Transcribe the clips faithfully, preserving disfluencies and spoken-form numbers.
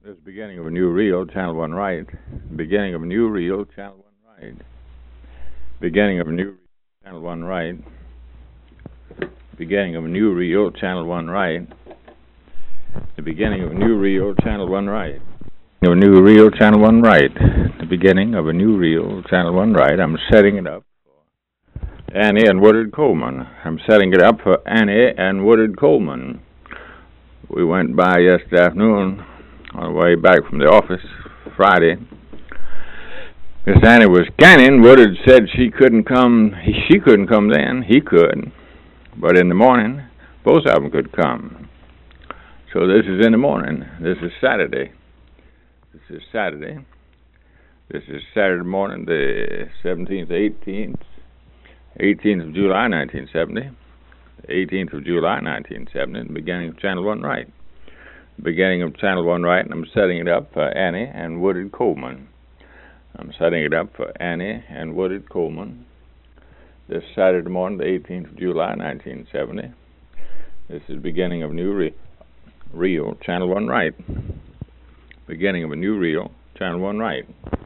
This is the beginning of a new reel, channel one right. Beginning of a new reel, channel one right. Beginning of a new reel, channel one right. Beginning of a new reel, channel one right. The beginning of a new reel, channel one right. Of a new reel, channel one right. The beginning of a new reel, channel one right. I'm setting it up for Annie and Woodard Coleman. I'm setting it up for Annie and Woodard Coleman. We went by yesterday afternoon on the way back from the office Friday. Miss Annie was scanning. Woodard said she couldn't come. He, she couldn't come then. He could. But in the morning, both of them could come. So this is in the morning. This is Saturday. This is Saturday. This is Saturday morning, the seventeenth, eighteenth, eighteenth of July, nineteen seventy. The eighteenth of July, nineteen seventy, the beginning of Channel one Right. The beginning of Channel one Right, and I'm setting it up for Annie and Woodard Coleman. I'm setting it up for Annie and Woodard Coleman. This Saturday morning, the eighteenth of July, nineteen seventy. This is the beginning of a new re reel, Channel one Right. Beginning of a new reel, Channel one Right.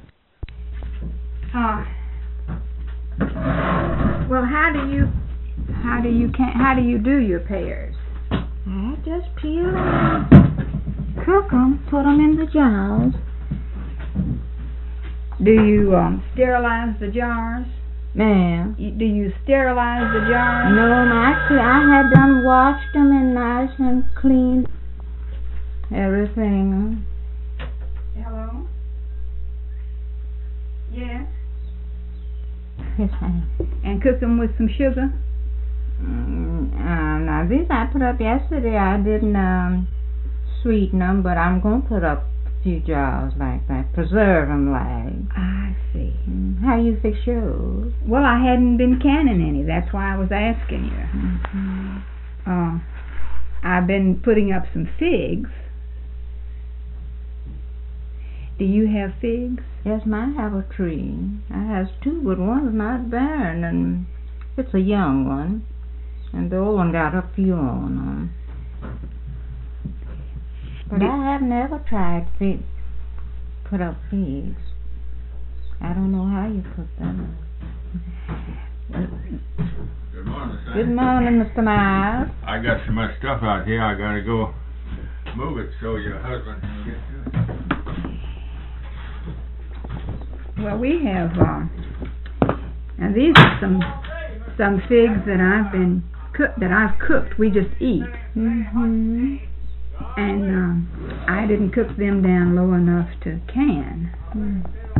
Uh, well, how do you, how do you, can, how do you do your pears? I just peel them, cook them, put them in the jars. Do you um, sterilize the jars? Ma'am. Do you sterilize the jars? No, I, I had done washed them and nice and clean everything. Hello? Yes? Yes, ma'am. And cook them with some sugar? Mm, uh, now, these I put up yesterday. I didn't um, sweeten them, but I'm going to put up a few jars like that. Preserve them like. I see. Mm, how you fix yours? Well, I hadn't been canning any. That's why I was asking you. Mm-hmm. Uh, I've been putting up some figs. Do you have figs? Yes, ma'am, I have a tree. I have two, but one's not barren, and it's a young one. And the old one got a few on them. But Did I have never tried to put up figs. I don't know how you put them up. Good morning, Sam. Good morning, Mister Miles. I got so much stuff out here, I gotta go move it so your husband can get to it. Well, we have, uh, and these are some some figs that I've been cook that I've cooked. We just eat, Mm-hmm. and um, I didn't cook them down low enough to can. Mm.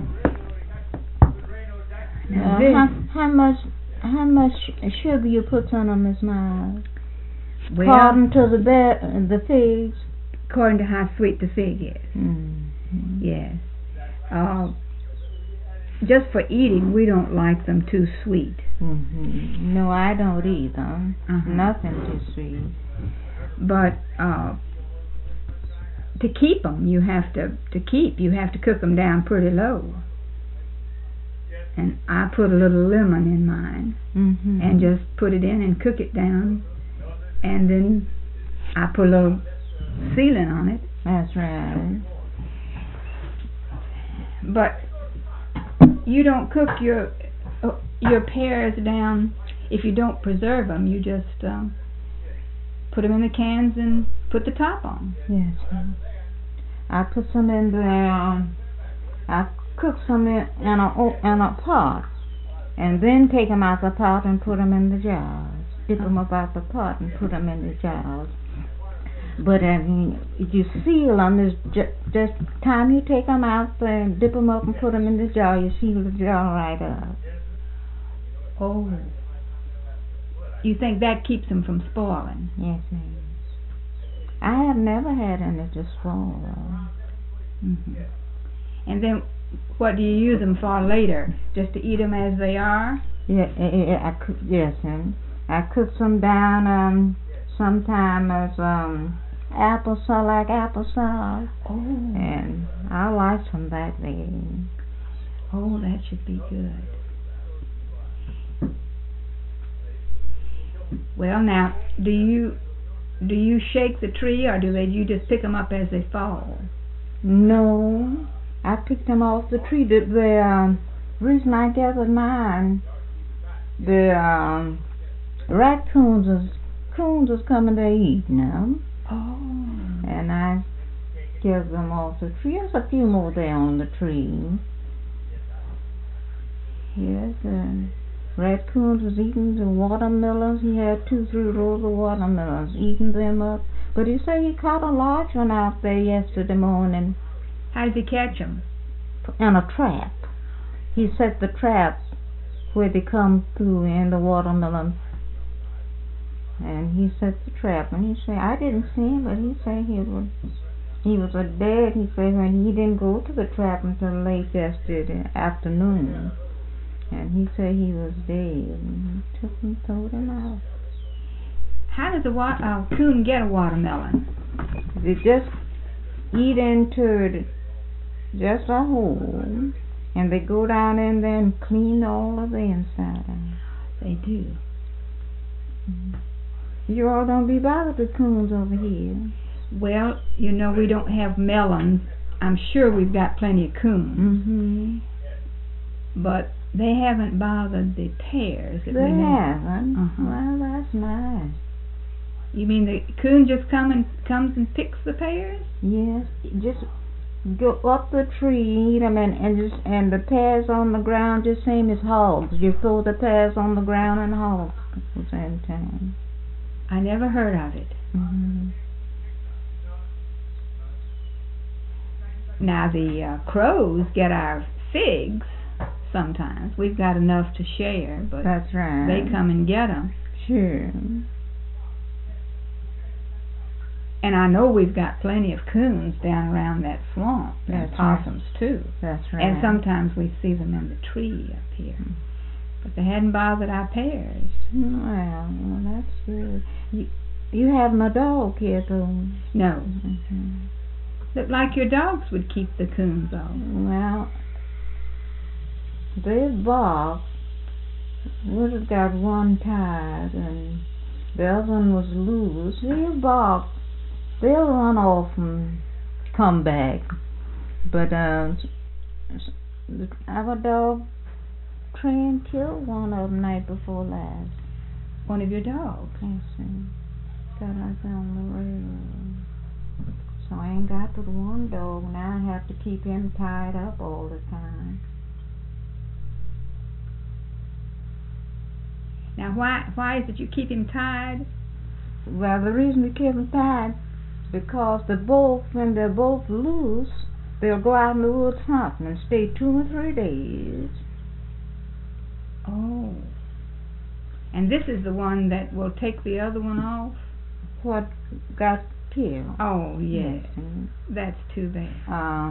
Now Uh, this, how, how much how much sugar you put on them, Miss Miles? well, According to the be- the figs. according to how sweet the fig is, Mm-hmm. yes. Uh, just for eating, we don't like them too sweet. Mm-hmm. No, I don't either. Uh-huh. Nothing too sweet. But uh, to keep them, you have to to keep. You have to cook them down pretty low. And I put a little lemon in mine, Mm-hmm. and just put it in and cook it down, and then I put a little sealing on it. That's right. But you don't cook your uh, your pears down if you don't preserve them. You just um, put them in the cans and put the top on. Yes. Ma'am. I put some in the. Um, I cook some in, in a o- in a pot, and then take them out the pot and put them in the jars. Dip them up out the pot and put them in the jars. But um, if you seal them, is ju- just time you take them out and dip them up and put them in the jar, you seal the jar right up. Oh. You think that keeps them from spoiling? Yes, ma'am. I have never had any to spoil. Mm-hmm. And then, what do you use them for later? Just to eat them as they are? Yeah, yeah, I cook, yes, ma'am. I cook some down um sometime as um applesauce, like applesauce, Oh. and I like some that way. Oh, that should be good. Well, now, do you do you shake the tree, or do they you just pick them up as they fall? No, I picked them off the tree. The, the um, reason I gathered mine, the um, raccoons is coons is coming to eat them. Oh. And I gathered them off the tree. There's a few more there on the tree. Yes, and raccoons was eating the watermelons. He had two, three rows of watermelons, eating them up. But he said he caught a large one out there yesterday morning. How did he catch them? In a trap. He set the traps where they come through in the watermelon. And he set the trap, and he said, I didn't see him, but he said he was he was a dead. He said when he didn't go to the trap until late yesterday afternoon. And he said he was dead, and he took and threw him out. How does a wa- uh, coon get a watermelon? They just eat into it, just a hole, and they go down in there and clean all of the inside out. They do. Mm-hmm. You all don't be bothered with coons over here. Well, you know, we don't have melons. I'm sure we've got plenty of coons. Mm-hmm. But they haven't bothered the pears. That They we know. haven't? Uh-huh. Well, that's nice. You mean the coon just come and comes and picks the pears? Yes, just go up the tree, eat them, and, and just and the pears on the ground just same as hogs. You throw the pears on the ground and hogs at the same time. I never heard of it. Mm-hmm. Now the uh, crows get our figs sometimes. We've got enough to share, but That's right. they come and get them. Sure. And I know we've got plenty of coons down around that swamp, and That's possums too. That's right. And sometimes we see them in the tree up here. But they hadn't bothered our pears. Well, well that's good. You, you have my dog here, though. No. Mm-hmm. Look like your dogs would keep the coons off. Well, they bark. We just got one tied, and the other one was loose. They bark. They'll run off and come back. But uh, our dog trained killed one of them night before last. One of your dogs? Yes, and got us on the railroad. So I ain't got but one dog. Now I have to keep him tied up all the time. Now why why is it you keep him tied? Well, the reason we keep them tied because they both, when they're both loose, they'll go out in the woods hunting and stay two or three days. Oh. And this is the one that will take the other one off? What got killed? Oh, yes. Yes. That's too bad. Uh,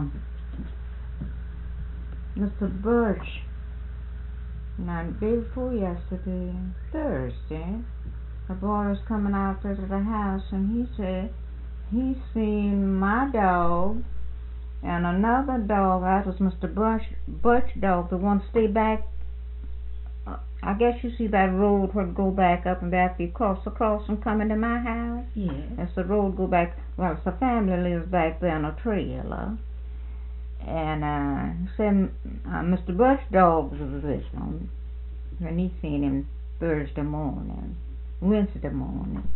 Mister Birch, now the day before yesterday, Thursday, a boy was coming out to the house, and he said he seen my dog and another dog. That was Mister Birch, Birch dog, the one stay back. Uh, I guess you see that road where it go back up and back. You cross across and come into my house. Yes. That's the road go back. Well, it's the family lives back there on a trailer. And uh, he said uh, Mister Birch dog was with him when he seen him Thursday morning, Wednesday morning.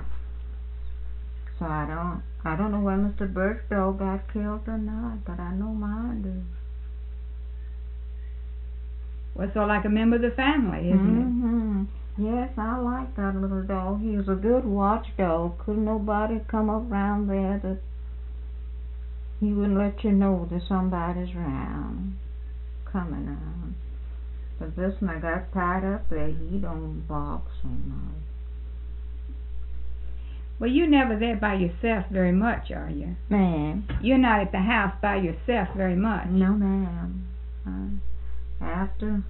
So I don't, I don't know whether Mister Birch dog got killed or not, but I know mine did. Well, so like a member of the family, isn't Mm-hmm. Yes, I like that little dog. He was a good watchdog. Couldn't nobody come up round there that he wouldn't let you know that somebody's round, coming around. But this one I got tied up there, he don't bark so much. Well, you're never there by yourself very much, are you? Ma'am? You're not at the house by yourself very much. No, ma'am. Uh, after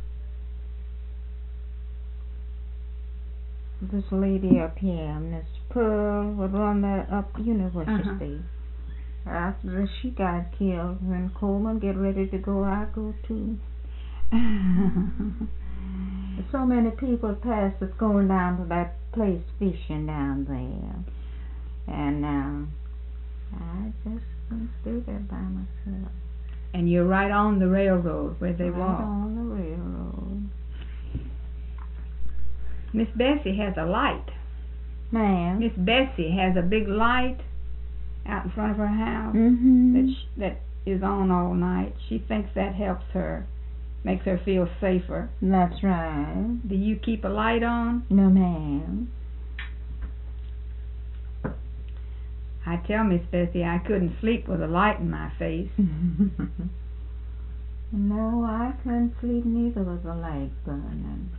this lady up here, Miss Pearl, would run that up, you know where Uh-huh. she stays. After she got killed, when Coleman get ready to go, I go too. There's so many people pass that's going down to that place fishing down there. And uh, I I just can stay there by myself. And you're right on the railroad where they right walk. on the railroad. Miss Bessie has a light. Ma'am? Miss Bessie has a big light out in front of her house Mm-hmm. that sh- that is on all night. She thinks that helps her, makes her feel safer. That's right. Do you keep a light on? No, ma'am. I tell Miss Bessie I couldn't sleep with a light in my face. No, I couldn't sleep neither with the light burning.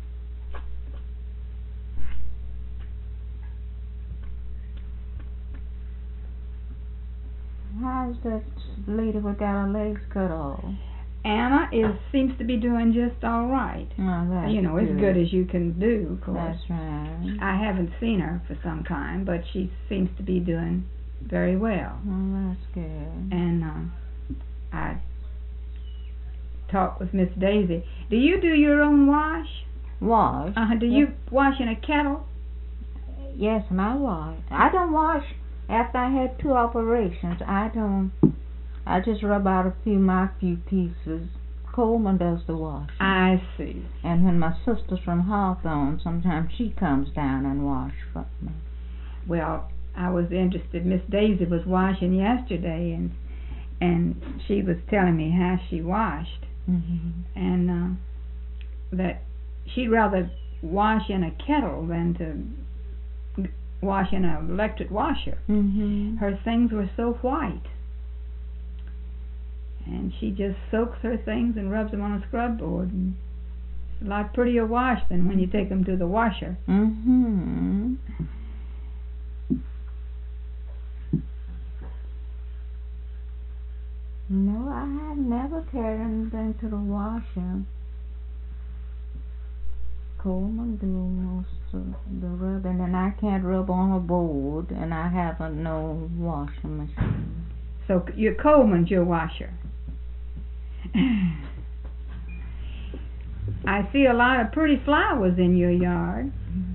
How's that lady who got her legs cut off? Anna is seems to be doing just all right. Oh, that's You know, as good as you can do, of course. That's right. I haven't seen her for some time, but she seems to be doing very well. Oh, that's good. And uh, I talked with Miss Daisy. Do you do your own wash? Wash? Uh, do you wash in a kettle? Yes, and I wash. I don't wash after I had two operations. I don't. I just rub out a few my few pieces. Coleman does the washing. I see. And when my sister's from Hawthorne, sometimes she comes down and wash for me. Well, I was interested. Miss Daisy was washing yesterday, and and she was telling me how she washed, Mm-hmm. and uh, that she'd rather wash in a kettle than to wash in an electric washer. Mm-hmm. Her things were so white, and she just soaks her things and rubs them on a scrub board, and it's a lot prettier wash than when you take them to the washer. Mm-hmm. No, I have never carried anything to the washer. Coleman do most of the rubbing, and I can't rub on a board, and I haven't no washing machine. So your Coleman's your washer. I see a lot of pretty flowers in your yard.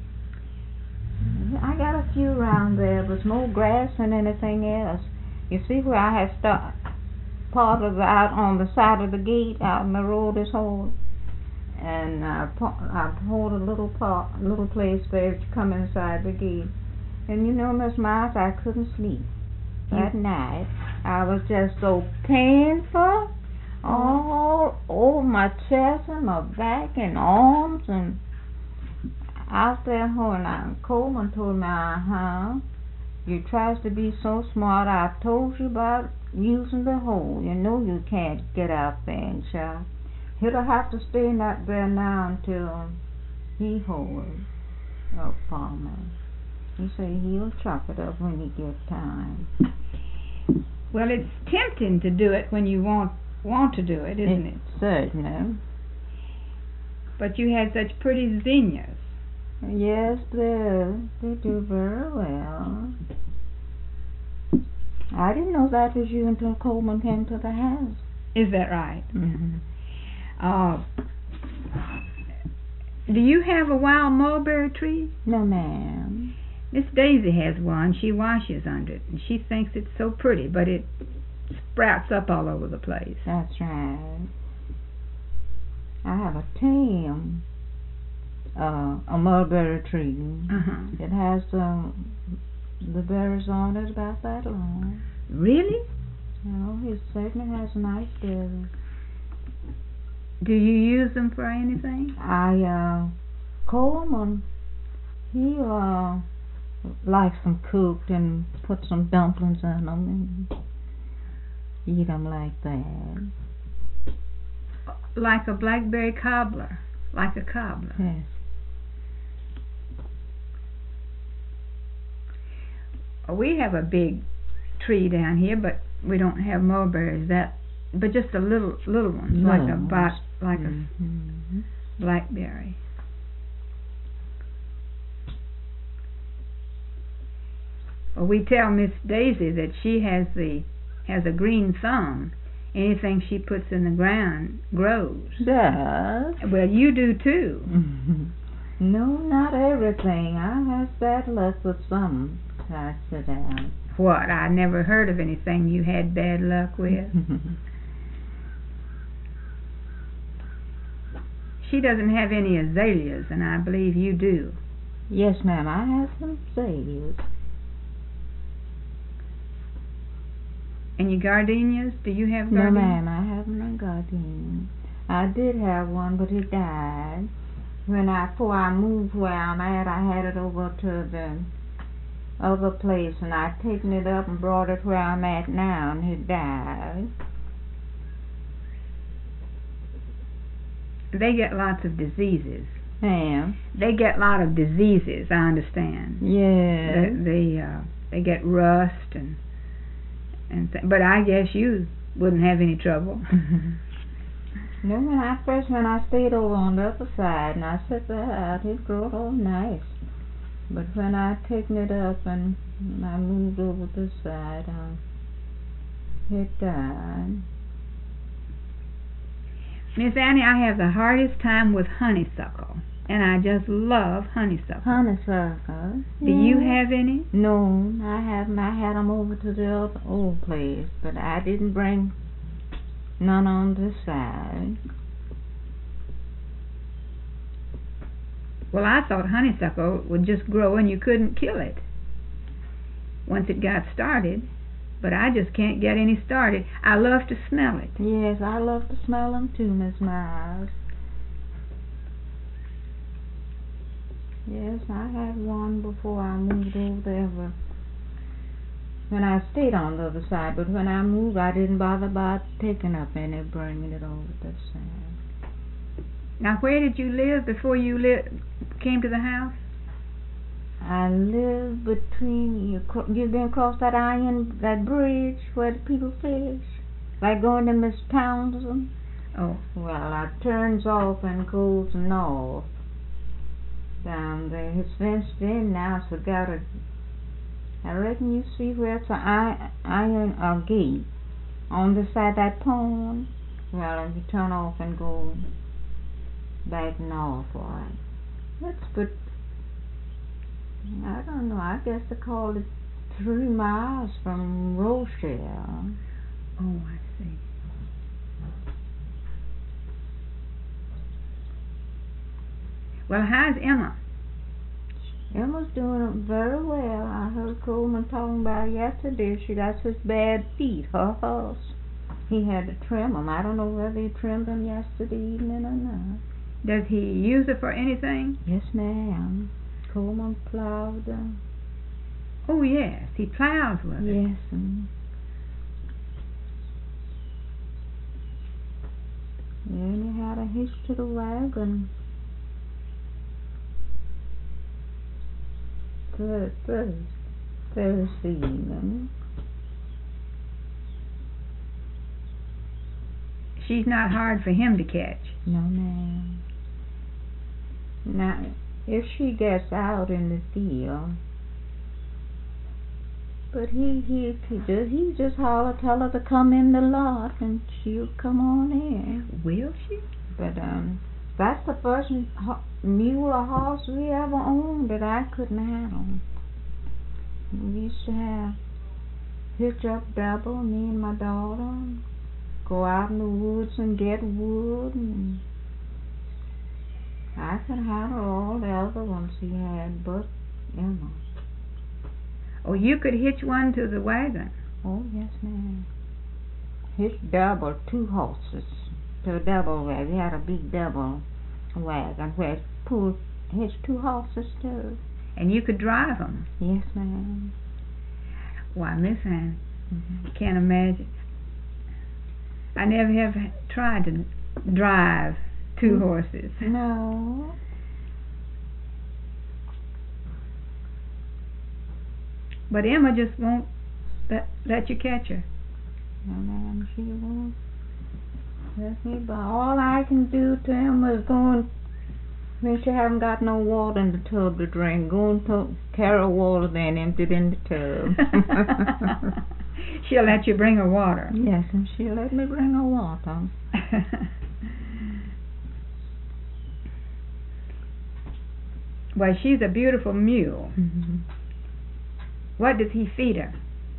I got a few around there, but it's more grass than anything else. You see where I have start part of the, out on the side of the gate, out in the road is whole, and I I poured a little part, little place there to come inside the gate. And you know, Miss Miles, I couldn't sleep that You- night. I was just so painful all over my chest and my back and arms, and out there holding on. Coleman told me, uh-huh, you tries to be so smart. I told you about using the hole. You know you can't get out there and shop. He'll have to stay out there now until he holds up for me. He said he'll chop it up when he gets time. Well, it's tempting to do it when you want want to do it, isn't it? Certainly. But you had such pretty zinnias. Yes, they they do very well. I didn't know that was you until Coleman came to the house. Is that right? Mm-hmm. Uh, do you have a wild mulberry tree? No, ma'am. Miss Daisy has one. She washes under it, and she thinks it's so pretty, but it sprouts up all over the place. That's right. I have a tame uh, a mulberry tree. Uh-huh. It has um, the berries on it about that long. Really? Oh, it certainly has nice berries. Do you use them for anything? I uh, Coleman, he uh, likes them cooked and put some dumplings in them and eat them like that. Like a blackberry cobbler. Like a cobbler. Yes. We have a big tree down here, but we don't have mulberries. That, but just a little little ones, like a Little bot, like Mm-hmm. a blackberry. Well, we tell Miss Daisy that she has the has a green thumb. Anything she puts in the ground grows. Does? Well, you do too. No, not everything. I have bad luck with some. I sit down. What? I never heard of anything you had bad luck with. She doesn't have any azaleas, and I believe you do. Yes, ma'am, I have some azaleas. And your gardenias? Do you have No, gardenias? ma'am, I haven't a gardenia. I did have one, but it died. When I, before I moved where I'm at, I had it over to the other place, and I'd taken it up and brought it where I'm at now, and it died. They get lots of diseases. Ma'am? They get a lot of diseases, I understand. Yes. They, they, uh, they get rust and, and th- but I guess you wouldn't have any trouble. No, when I first, when I stayed over on the other side, and I set that out, it grew all nice. But when I taken it up and I moved over this side, um, it died. Miss Annie, I have the hardest time with honeysuckle, and I just love honeysuckle. Honeysuckle. Do you have any? No, I haven't. I had them over to the other old place, but I didn't bring none on this side. Well, I thought honeysuckle would just grow and you couldn't kill it once it got started, but I just can't get any started. I love to smell it. Yes, I love to smell them too, Miss Miles. Yes, I had one before I moved over there, but when I stayed on the other side, but when I moved, I didn't bother about taking up any, bringing it over this side. Now, where did you live before you li- came to the house? I live between, you, cro- you've been across that iron, that bridge where the people fish, like going to Miss Townsend. Oh. Well, I turns off and goes north down there. It's fenced in now, so got a, I reckon you see where it's an iron a gate on the side of that pond. Well, and you turn off and go back north, right? That's good. I don't know, I guess they call it three miles from Rochelle. Oh, I see. Well, how's Emma? Emma's doing very well. I heard Coleman talking about yesterday. She got such bad feet, her horse. He had to trim them. I don't know whether he trimmed them yesterday evening or not. Does he use it for anything? Yes, ma'am. Coleman plowed them. Oh, yes, he plows with it. Yes, ma'am. And he had a hitch to the wagon. Thursday, Thursday evening. She's not hard for him to catch. No, ma'am. Now, if she gets out in the field, but he he he just he just holler, tell her to come in the lot, and she'll come on in. Will she? But um, that's the first ho- mule or horse we ever owned that I couldn't handle. We used to have hitch up double, me and my daughter, go out in the woods and get wood, and I could handle all the other ones he had, but Emma. Oh, you could hitch one to the wagon. Oh, yes, ma'am. Hitch double, two horses to a double wagon. We had a big double wagon where it pulled, hitched two horses too. And you could drive them. Yes, ma'am. Why, Miss Anne, Mm-hmm. I can't imagine. I never have tried to drive two Mm. horses. No. But Emma just won't let, let you catch her. No, ma'am, she won't let me. But all I can do to Emma is go and, when she haven't got no water in the tub to drink, go and to, carry water then empty it in the tub. She'll let you bring her water. Yes, and she'll let me bring her water. Well, she's a beautiful mule. Mm-hmm. What does he feed her?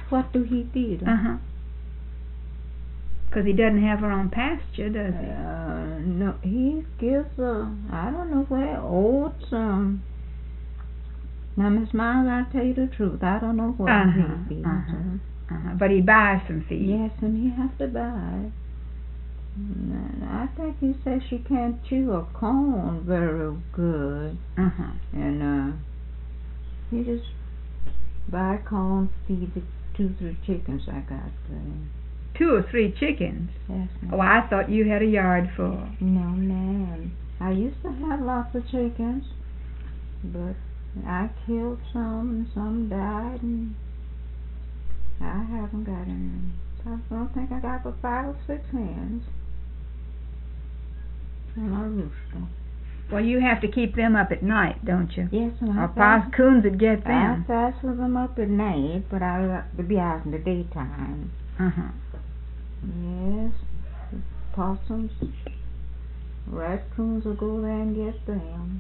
What do he feed her? Uh-huh. Because he doesn't have her on pasture, does he? Uh, no, he gives her, I don't know where, oats, um, now Miss Miles, I'll tell you the truth, I don't know what Uh-huh, he feeds uh-huh. her. Uh-huh. But he buys some feed. Yes, and he has to buy. And I think he says she can't chew a corn very good. Uh-huh. And, uh, he just buy corn, feed the two, three chickens I got there. Two or three chickens. Yes, ma'am. Oh, I thought you had a yard full. No, ma'am. I used to have lots of chickens, but I killed some and some died, and I haven't got any. I don't think I got but five or six hens and a rooster. Well, you have to keep them up at night, don't you? Yes, and I Or Pa's coons would get I them. fasten them up at night, but I like to be out in the daytime. Uh-huh. Yes, the possums, raccoons will go there and get them.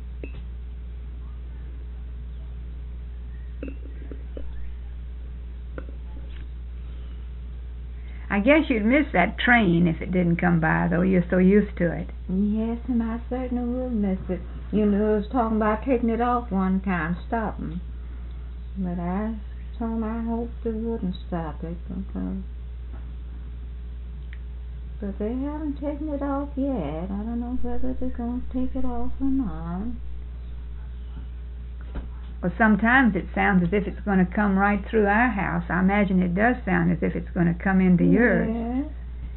I guess you'd miss that train if it didn't come by, though. You're so used to it. Yes, and I certainly will miss it. You know, I was talking about taking it off one time, stopping. But I told them I hoped they wouldn't stop it, because... But they haven't taken it off yet. I don't know whether they're going to take it off or not. Well, sometimes it sounds as if it's going to come right through our house. I imagine it does sound as if it's going to come into yours. Yes.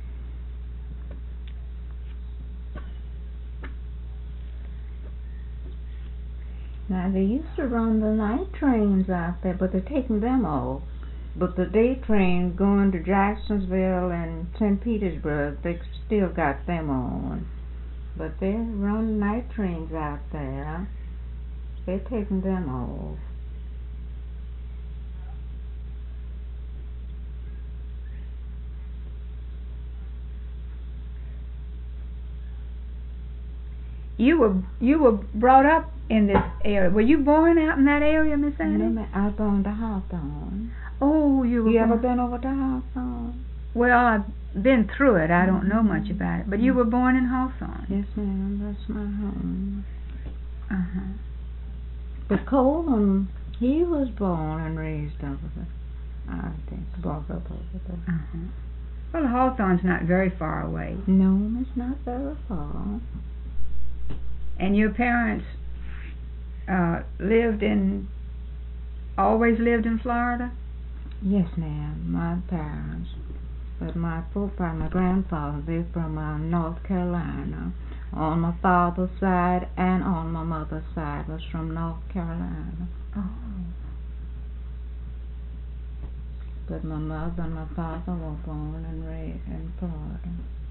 Now, they used to run the night trains out there, but they're taking them off. But the day train going to Jacksonville and Saint Petersburg, they still got them on. But they run night trains out there. They're taking them off. You were you were brought up in this area. Were you born out in that area, Miss Annie? No, ma- I was born to Hawthorne. Oh, you were You ever born- been over to Hawthorne? Well, I've been through it. I don't know much about it. But you were born in Hawthorne. Yes, ma'am. That's my home. Uh-huh. But Colin, he was born and raised over there. I think brought up over there. Uh-huh. Well, Hawthorne's not very far away. No, it's not very far. And your parents uh, lived in, always lived in Florida? Yes, ma'am. My parents. But my forefather, my grandfather, they're from uh, North Carolina. On my father's side and on my mother's side was from North Carolina. Oh. But my mother and my father were born and raised in Florida.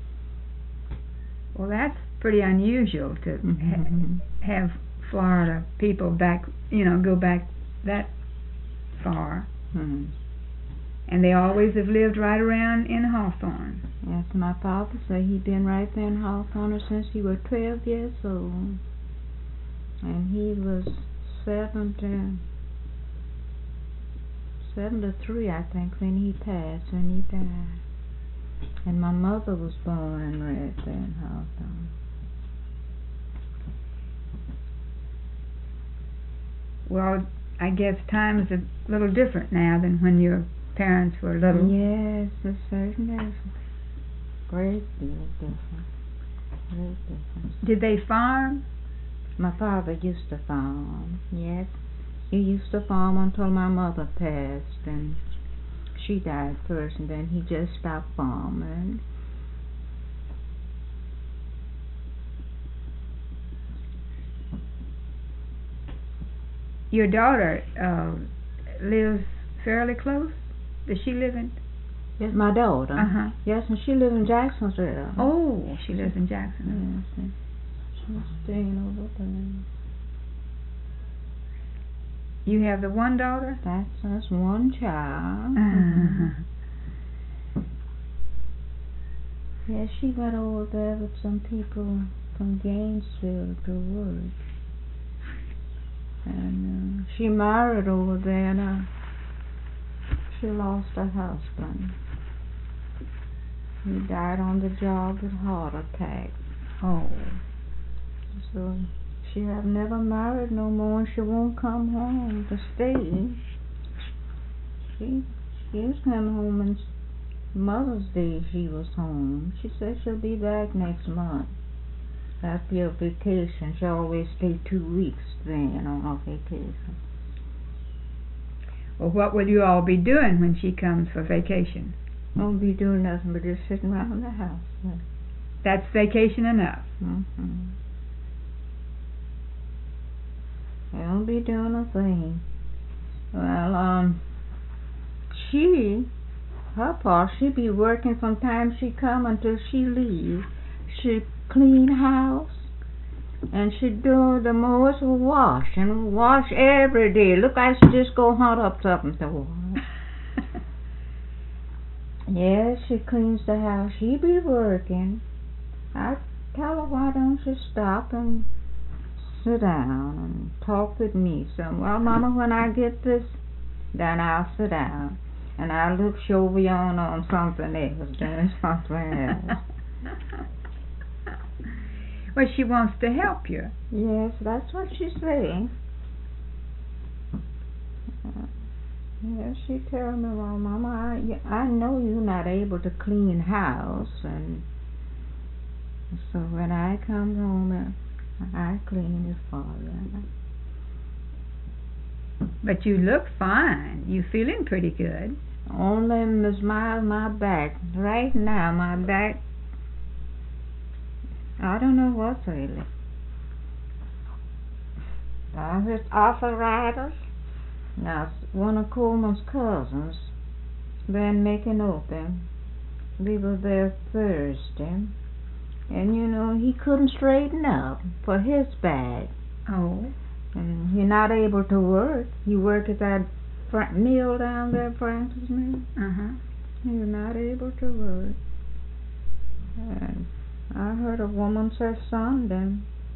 Well, that's pretty unusual to Mm-hmm. ha- have Florida people back, you know, go back that far. Hmm. And they always have lived right around in Hawthorne. Yes, my father said he'd been right there in Hawthorne since he was twelve years old. And he was seventy, seventy-three, I think, when he passed, when he died. And my mother was born and raised there in Hawthorne. Well, I guess times are a little different now than when your parents were little. Yes, it certainly is. Great deal different. Great difference. Did they farm? My father used to farm, yes. He used to farm until my mother passed, and she died first, and then he just stopped farming. Your daughter uh, lives fairly close? Does she live in? Yes, my daughter. Uh-huh. Yes, and she lives in Jacksonville. Oh, she lives in Jacksonville. Yes, and she's staying over there. You have the one daughter? That's just one child. Uh-huh. Yes, she went over there with some people from Gainesville to work. And uh, she married over there, and uh, she lost her husband. He died on the job with heart attack. Oh. So she have never married no more, and she won't come home to stay. She she's come home on Mother's Day. She was home. She said she'll be back next month after your vacation. She always stay two weeks then on her vacation. Well, what will you all be doing when she comes for vacation? Won't be doing nothing but just sitting around the house. That's vacation enough. Mm-hmm. Won't be doing a thing. Well, um, she, her part, she be working from time she come until she leave. She clean house, and she do the most wash, and wash every day. Look like she just go hunt up something to wash. Yes, she cleans the house. She be working. I tell her, why don't you stop and sit down and talk with me some. Well, Mama, when I get this, then I'll sit down and I'll look over on on something else, doing something else. Well, she wants to help you. Yes, that's what she's saying. Uh, yes, she tell me, well, Mama, I, I know you're not able to clean house, and so when I come home, uh, I clean it for you. But you look fine. You feeling pretty good. Only Miss Miles, my back. Right now, my back, I don't know what's really. Now, it's arthritis. Now, one of Coleman's cousins been making open. We were there Thursday. And, you know, he couldn't straighten up for his back. Oh. And he's not able to work. He worked at that fr- mill down there, Francis Mill. Uh-huh. He's not able to work. And I heard a woman say Sunday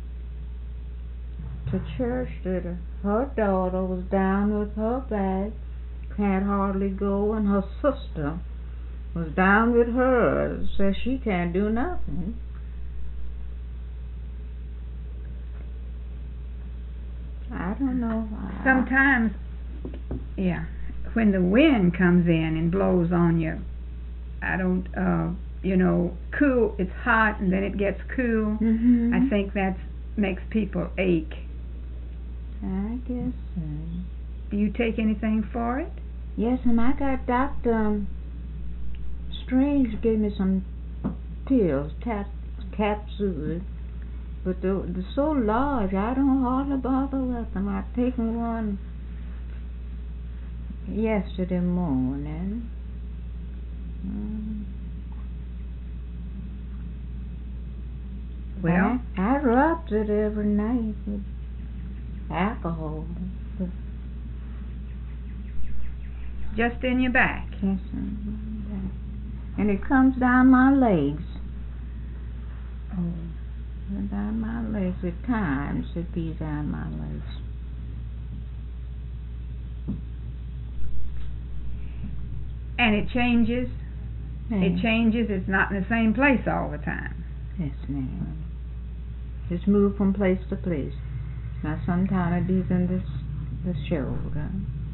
to church that her daughter was down with her back, can't hardly go, and her sister was down with her, says she can't do nothing. I don't know why. Sometimes, yeah, when the wind comes in and blows on you, I don't, uh, you know, cool, it's hot and then it gets cool. Mm-hmm. I think that makes people ache. I guess so. Do you take anything for it? Yes, and I got Doctor Um, Strange gave me some pills, cap, capsules, but they're, they're so large, I don't hardly bother with them. I've taken one yesterday morning. Um, Well, I, I rubbed it every night with alcohol. But just in your back. yes, and it comes down my legs. Oh. Down my legs at times. It be down my legs. And it changes. Yes. It changes. It's not in the same place all the time. Yes, ma'am. Just move from place to place. Now sometimes it is in this the shoulder.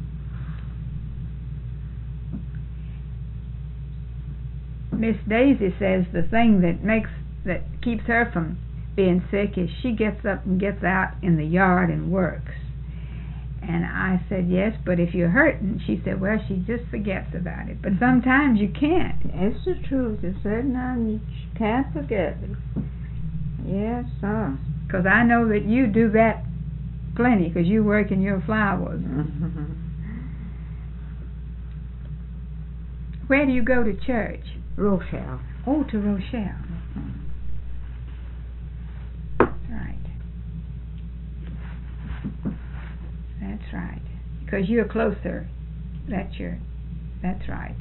Miss Daisy says the thing that makes that keeps her from being sick is she gets up and gets out in the yard and works. And I said, yes, but if you're hurting, she said, well, she just forgets about it. But sometimes you can't. It's the truth. You said now you can't forget it. Yes, sir. Because I know that you do that plenty because you work in your flowers. Where do you go to church? Rochelle. Oh, to Rochelle. Right. That's right. Because you're closer. That's your. That's right.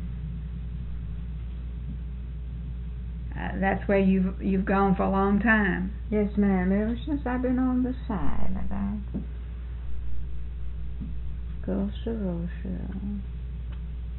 Uh, that's where you've you've gone for a long time. Yes, ma'am. Ever since I've been on the side, I goes to Rochelle.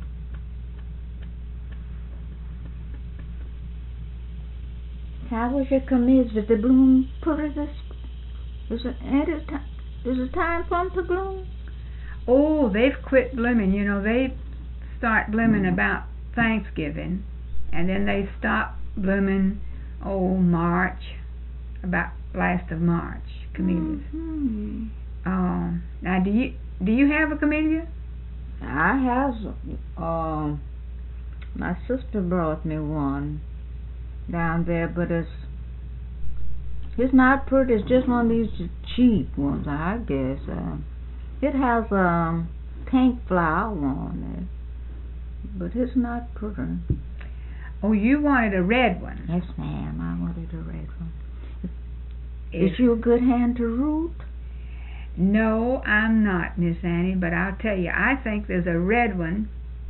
How was your camellias? Did they bloom pretty this? Is it any time? Is it time for them to bloom? Oh, they've quit blooming. You know, they start blooming about Thanksgiving, and then they stop blooming, oh, March, about last of March, camellias. Mm-hmm. Um, now, do you do you have a camellia? I have. Um, my sister brought me one down there, but it's it's not pretty. It's just one of these cheap ones, I guess. Uh, it has a um, pink flower on it, but it's not pretty. Oh, you wanted a red one. Yes, ma'am. I wanted a red one. If- Is you a good hand to root? No, I'm not, Miss Annie, but I'll tell you, I think there's a red one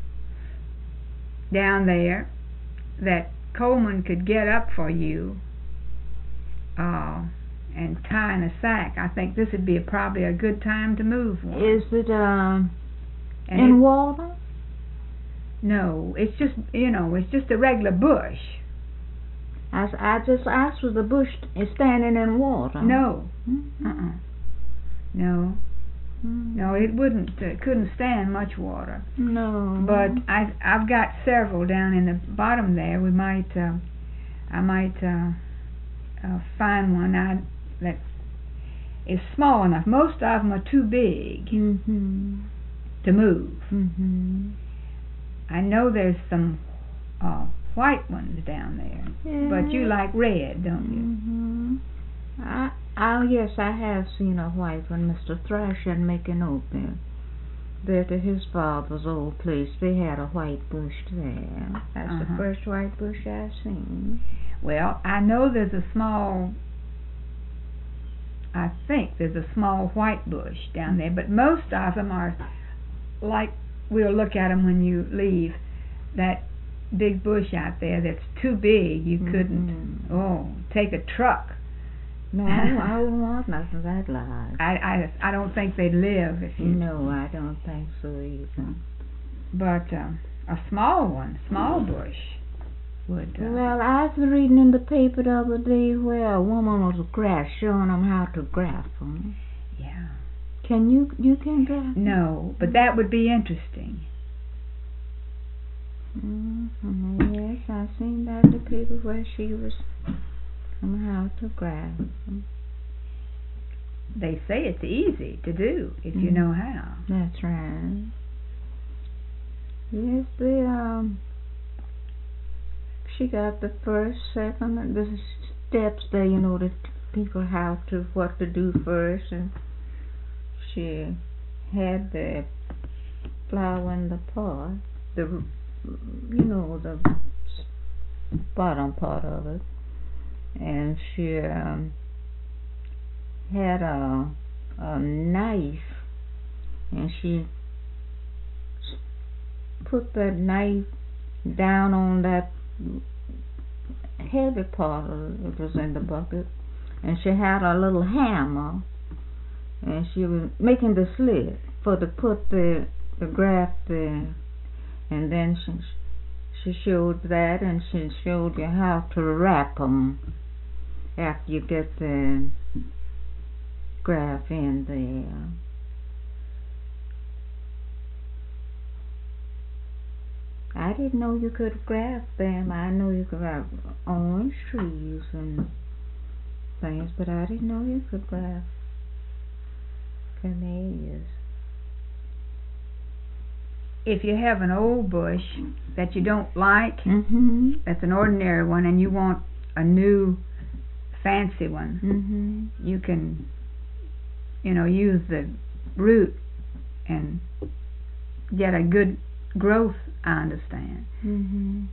down there that Coleman could get up for you uh, and tie in a sack. I think this would be a, probably a good time to move one. Is it um And in it- water? No, it's just, you know, it's just a regular bush. I, s- I just asked, was the bush is standing in water? No, Mm-hmm. uh-uh. No, no, it wouldn't, uh, couldn't stand much water. No. But I, I've got several down in the bottom there. We might, uh, I might uh, uh, find one I, that is small enough. Most of them are too big Mm-hmm. to move. Mm-hmm. I know there's some uh, white ones down there, Yeah. but you like red, don't you? Mm-hmm. I, oh yes, I have seen a white one. Mister Thrasher making open there to his father's old place. They had a white bush there. That's Uh-huh. the first white bush I've seen. Well, I know there's a small, I think there's a small white bush down there, but most of them are like, we'll look at them when you leave, that big bush out there that's too big, you couldn't, Mhm. oh, take a truck. No, I wouldn't want nothing that large. I, I, I don't think they'd live if you, No, I don't think so either. but uh, a small one, small bush would, uh, Well, I was reading in the paper the other day where a woman was grass showing them how to graft them. yeah. Can you you can graft? No, but that would be interesting. Mm-hmm. Yes, I seen that in the paper where she was on how to graft them. They say it's easy to do if you Mhm. know how. That's right. Yes, the um, she got the first, second, and the steps there. You know, that people how to what to do first, and she had the flower in the pot, the you know the bottom part of it, and she um, had a a knife, and she put that knife down on that heavy part of it was in the bucket, and she had a little hammer, and she was making the slit for to put the the graft there, and then she she showed that, and she showed you how to wrap them after you get the graft in there. I didn't know you could graft them. I know you could graft orange trees and things, but I didn't know you could graft camellias. If you have an old bush that you don't like, Mm-hmm. that's an ordinary one, and you want a new fancy one, Mm-hmm. you can, you know, use the root and get a good growth, I understand. Mm-hmm.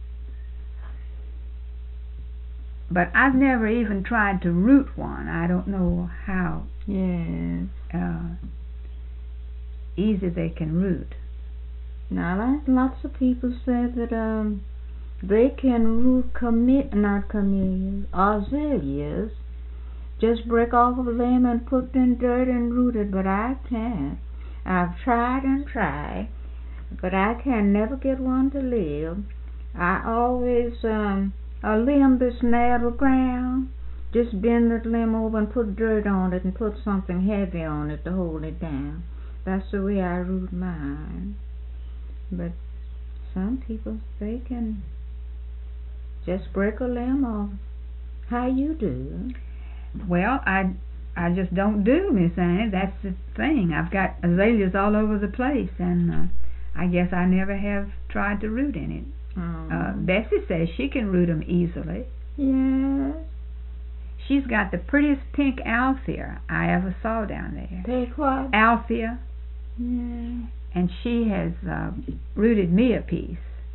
But I've never even tried to root one. I don't know how Yes. uh, easy they can root. Now, like lots of people say that um they can root camellias, not camellias, azaleas. Just break off of them and put in dirt and root it, but I can't. I've tried and tried, but I can never get one to live. I always um a limb that's near the ground, just bend that limb over and put dirt on it and put something heavy on it to hold it down. That's the way I root mine. But some people, they can just break a limb off. How you do? Well, I I just don't do, Miss Annie. That's the thing. I've got azaleas all over the place, and uh, I guess I never have tried to root in it. Oh. Uh, Bessie says she can root them easily. Yes. She's got the prettiest pink Althea I ever saw down there. Take what? Althea. Yeah. And she has uh, rooted me a piece.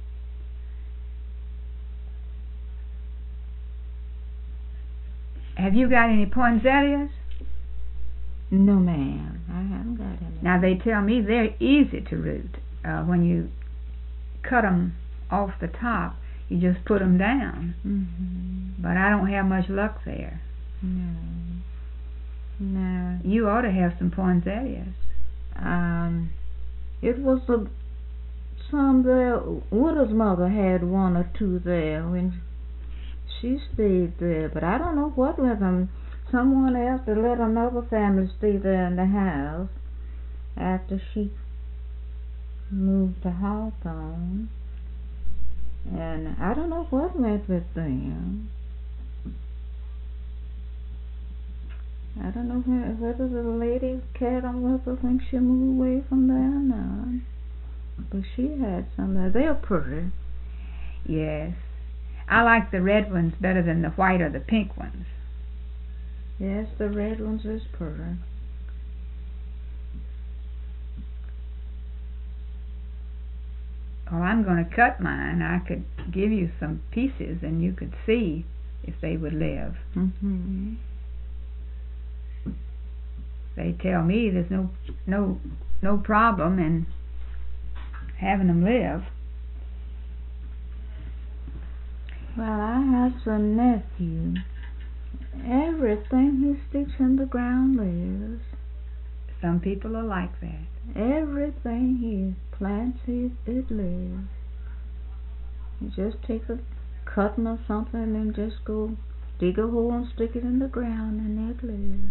Have you got any poinsettias? No, ma'am. I haven't got any. Now, they tell me they're easy to root. Uh, when you cut them off the top, you just put them down. Mm-hmm. But I don't have much luck there. No. No. You ought to have some poinsettias. Um, it was a, some there. Widow's mother had one or two there when she stayed there, but I don't know what with them. Someone else to let another family stay there in the house after she moved to Hawthorne, and I don't know what went with them. I don't know whether the lady carried on with her when she moved away from there or not, but she had some there. They're pretty. Yes. I like the red ones better than the white or the pink ones. Yes, the red ones is pretty. Well, I'm going to cut mine. I could give you some pieces and you could see if they would live. Mm-hmm. They tell me there's no no no problem in having them live. Well, I have a nephew. Everything he sticks in the ground lives. Some people are like that. Everything he plants, it, it lives. You just take a cutting or something and just go dig a hole and stick it in the ground and it lives.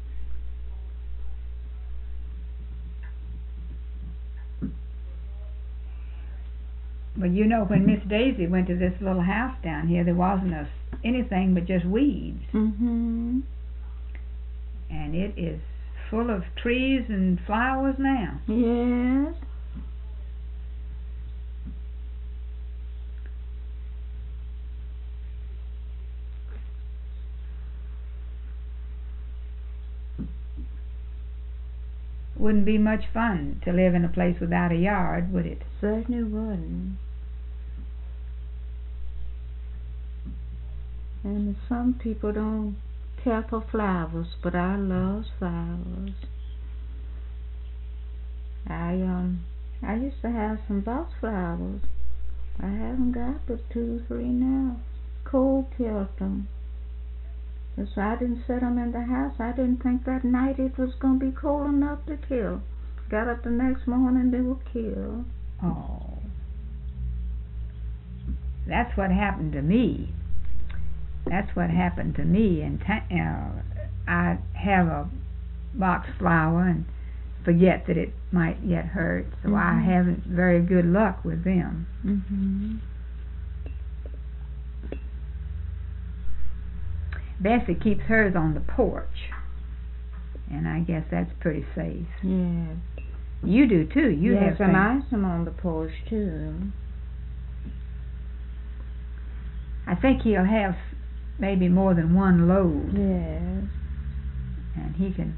But you know, when Miss Daisy went to this little house down here, there wasn't a, anything but just weeds. Mm-hmm. And it is full of trees and flowers now. Yes. Wouldn't be much fun to live in a place without a yard, would it? Certainly wouldn't. And some people don't care for flowers, but I love flowers. I um I used to have some box flowers. I haven't got but two or three now. Cold killed them. So I didn't set them in the house. I didn't think that night it was going to be cold enough to kill. Got up the next morning, they were killed. Oh. That's what happened to me. That's what happened to me. And ta- uh, I have a box flower and forget that it might yet hurt, so mm-hmm. I haven't very good luck with them. Mm-hmm. Bessie keeps hers on the porch, and I guess that's pretty safe. Yes. You do too. You yes, have and I have some on the porch too. I think he'll have maybe more than one load. Yes. And he can.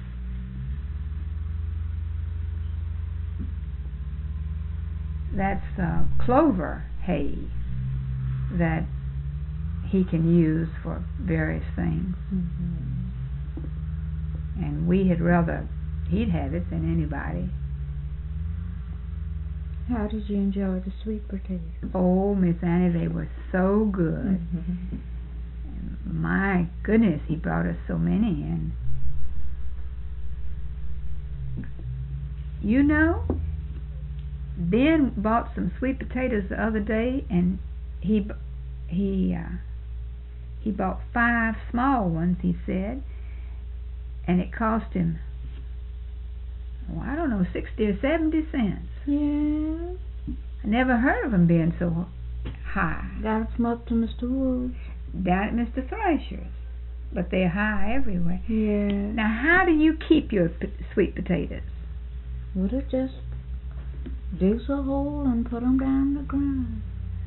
That's uh, clover hay that he can use for various things. Mm-hmm. And we had rather he'd have it than anybody. How did you enjoy the sweet potatoes? Oh, Miss Annie, they were so good. Mm-hmm. My goodness, he brought us so many. And you know, Ben bought some sweet potatoes the other day, and he he uh, he bought five small ones, he said, and it cost him, oh, I don't know, sixty or seventy cents. Yeah. I never heard of them being so high. Got it from up to Mister Woods. Down at Mister Thrasher's, but they're high everywhere. Yeah. Now, how do you keep your p- sweet potatoes? Would it just digs a hole and put them down the ground?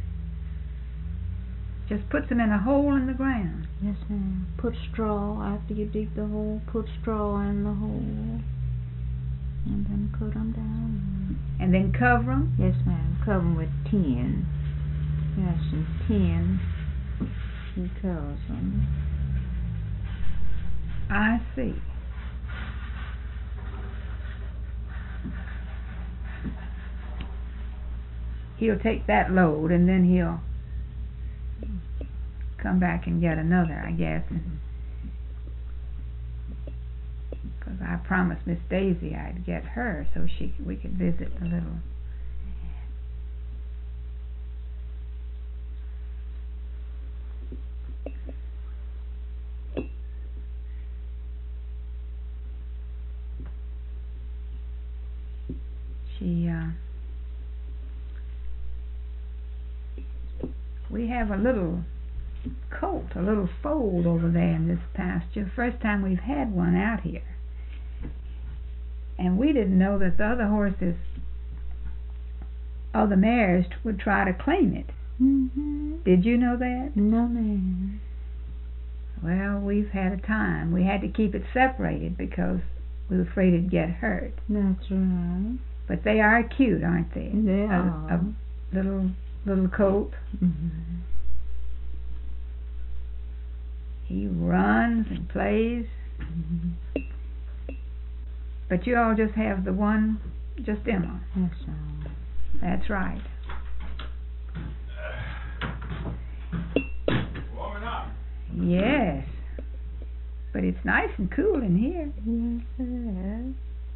Just puts them in a hole in the ground. Yes, ma'am. Put straw after you dig the hole. Put straw in the hole, and then put them down. And then cover them? Yes, ma'am. Cover them with tin. Yes, and tin. He covers them. I see. He'll take that load and then he'll come back and get another, I guess. Because I promised Miss Daisy I'd get her so she we could visit a little. She, uh, we have a little colt, a little foal over there in this pasture. First time we've had one out here. And we didn't know that the other horses, other mares, would try to claim it. Mm-hmm. Did you know that? No, ma'am. Well, we've had a time. We had to keep it separated because we were afraid it'd get hurt. That's right. But they are cute, aren't they? They a, are. A little little colt. Mm-hmm. He runs and plays. Mm-hmm. But you all just have the one, just Emma. Yes, ma'am. That's right. Warming up. Yes. But it's nice and cool in here. Yes, it is.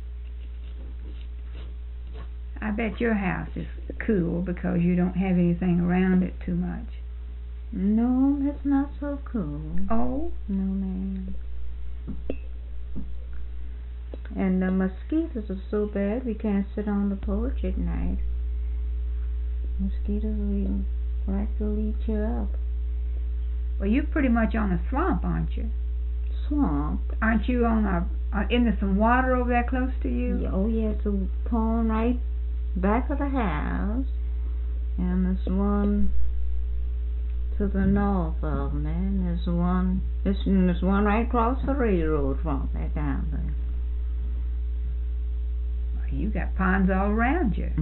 I bet your house is cool because you don't have anything around it too much. No, it's not so cool. Oh? No, ma'am. And the mosquitoes are so bad we can't sit on the porch at night. Mosquitoes will like to eat you up. Well, you're pretty much on a swamp, aren't you? Swamp? Aren't you on a, uh, in there some water over there close to you? Yeah, oh, yes, a pond right back of the house. And there's one to the north of me. And there's one, there's, and there's one right across the railroad from that down there. You got ponds all around you.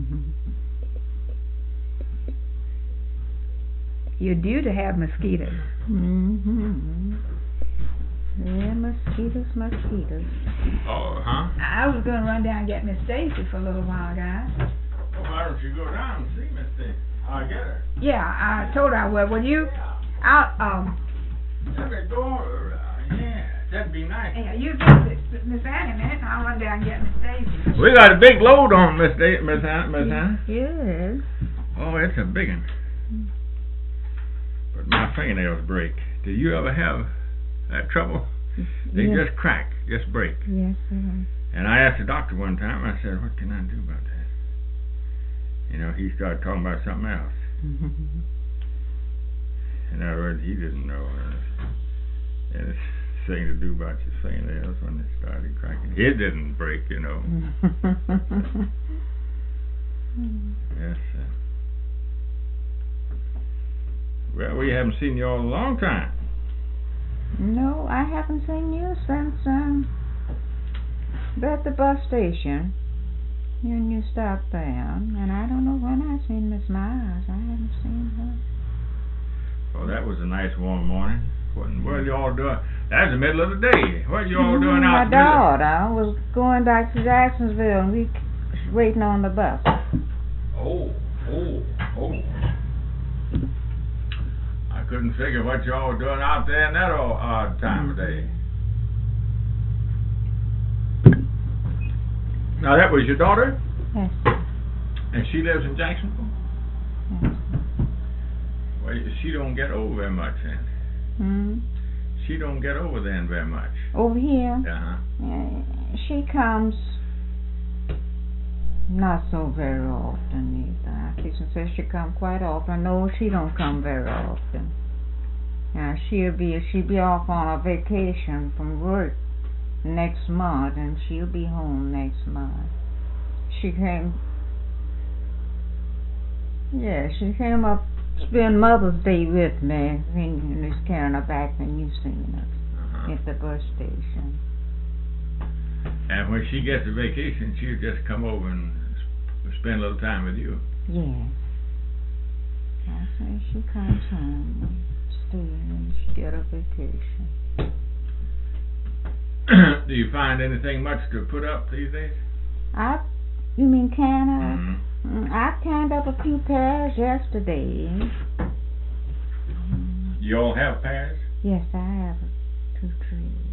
You're due to have mosquitoes. Mm-hmm. Yeah, mosquitoes, mosquitoes. Oh, huh? I was going to run down and get Miss Daisy for a little while, guys. Well, why don't you go down and see Miss Daisy? I'll get her. Yeah, I told her I would. Will you? I'll, um... Let me go over. Uh, yeah, that'd be nice. Yeah, you get Miss Annie a minute, and I'll run down and get Miss Daisy. We got a big load on Miss Da- Miss Hannah. Miss Hannah. Yes. Oh, it's a big one. But my fingernails break. Do you ever have that trouble? They Yes. just crack, just break. Yes, sir. And I asked the doctor one time, I said, what can I do about that? You know, he started talking about something else. In other words, he didn't know anything to do about your fingernails when they started cracking. It didn't break, you know. Yes, sir. Well, we haven't seen you all in a long time. No, I haven't seen you since um at the bus station. And you stopped there, and I don't know when I seen Miss Myers. I haven't seen her. Well, that was a nice warm morning. What, what are you all doing? That's the middle of the day. What are you all doing out My in the middle? daughter was going back to Jacksonville, and we was waiting on the bus. Oh, oh, oh. I couldn't figure what you all were doing out there in that old odd time of day. Now, that was your daughter? Yes. And she lives in Jacksonville? Yes. Well, she don't get over very much then. Hmm? She don't get over then very much. Over here, Uh-huh. uh, she comes not so very often either. I think she says she come quite often. No, she don't come very often. Yeah, she'll be she'll be off on a vacation from work next month, and she'll be home next month. She came. Yeah, she came up spend Mother's Day with me and was carrying her back when you seen us Uh-huh. at the bus station. And when she gets a vacation, she'll just come over and s- spend a little time with you. Yes. I say she comes home and stay and she get a vacation. Do you find anything much to put up these days? I, you mean can I? Mm-hmm. Mm, I canned up a few pears yesterday. You all have pears? Yes, I have two trees.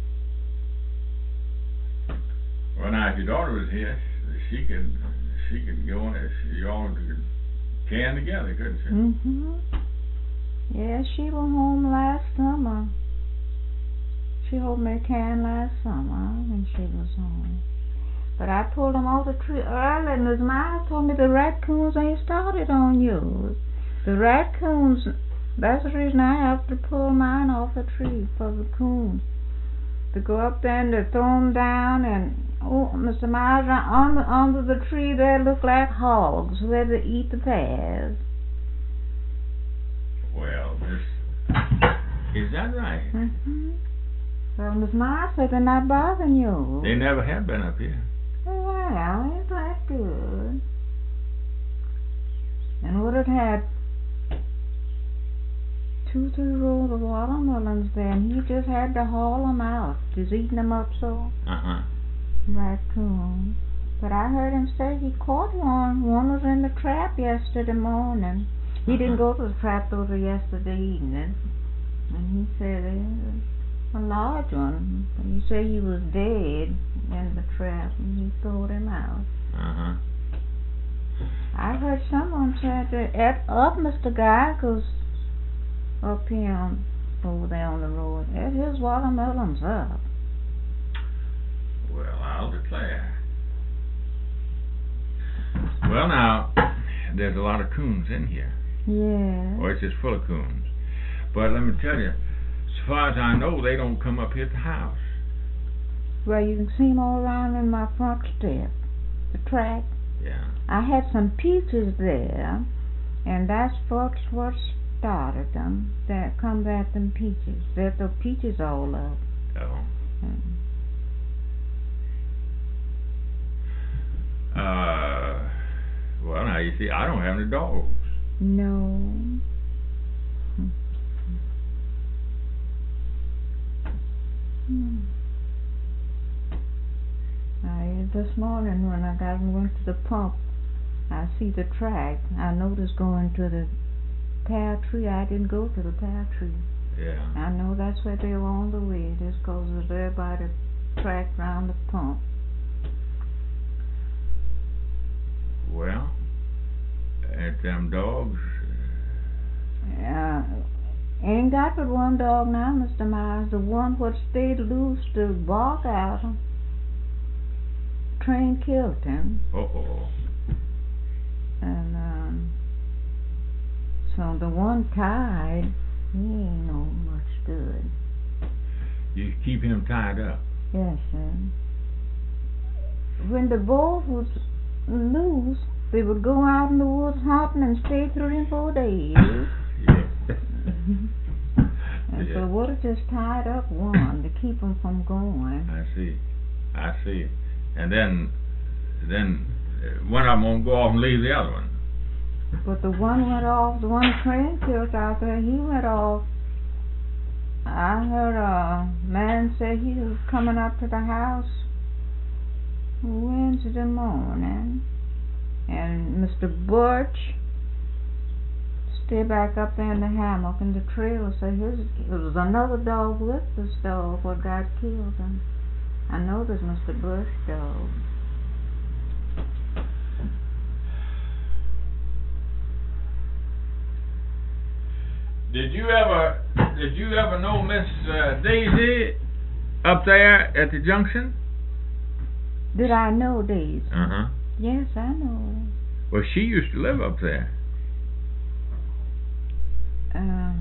Well, now, if your daughter was here, she could, she could go in, you all could can together, couldn't she? Mm-hmm. Yeah, she was home last summer. She helped me can last summer when she was home. But I pulled them off the tree early, and Miss Myers told me the raccoons ain't started on yours. The raccoons, that's the reason I have to pull mine off the tree, for the coons. To go up there and to throw them down, and, oh, Mister Myers, under, under the tree there look like hogs, ready to eat the pears. Well, this, is that right? Mm-hmm. So Miss Myers said they're not bothering you. They never have been up here. Well, ain't that good? And would it had two, three rows of watermelons there, and he just had to haul them out. Just eating them up so. Uh-huh. Raccoon. But I heard him say he caught one. One was in the trap yesterday morning. He Uh-huh. didn't go to the trap though till yesterday evening. And he said it was a large one. But he said he was dead in the trap, and he threw him out. Uh-huh. I heard someone said that at up Mister Geiger's up here on, over there on the road. At his watermelons up. Well, I'll declare. Well, now, there's a lot of coons in here. Yeah. Or it's just full of coons. But let me tell you, as far as I know, they don't come up here at the house. Well, you can see 'em all around in my front step, the track. Yeah. I had some peaches there, and that's what's what started them. That comes at them peaches. There's the peaches all up. Oh. Mm. Uh, well, now, you see, I don't have any dogs. No. Hmm. I, this morning when I got and went to the pump, I see the track. I noticed going to the pear tree. I didn't go to the pear tree. Yeah. I know that's where they were on the way, just 'cause it was there by the track round the pump. Well, and them dogs, Uh, ain't got but one dog now, Mister Myers. The one what stayed loose to bark at him. Train killed him. uh-oh. And um, so the one tied, he ain't no much good. You keep him tied up. Yes, sir. When the bulls was loose, they would go out in the woods hunting and stay three and four days. Yeah. And Yeah. so would have just tied up one to keep him from going. I see. I see. And then, then uh, one of them won't go off and leave the other one. But the one went off, the one Train killed out there, he went off. I heard a man say he was coming up to the house Wednesday morning, and Mister Butch stayed back up there in the hammock in the trailer, so his, it was another dog with this dog what got killed, and I know there's Mister Bush dog. Did you ever, did you ever know Miss uh, Daisy up there at the junction? Did I know these? Uh-huh. Yes, I know. Well, she used to live up there. Uh,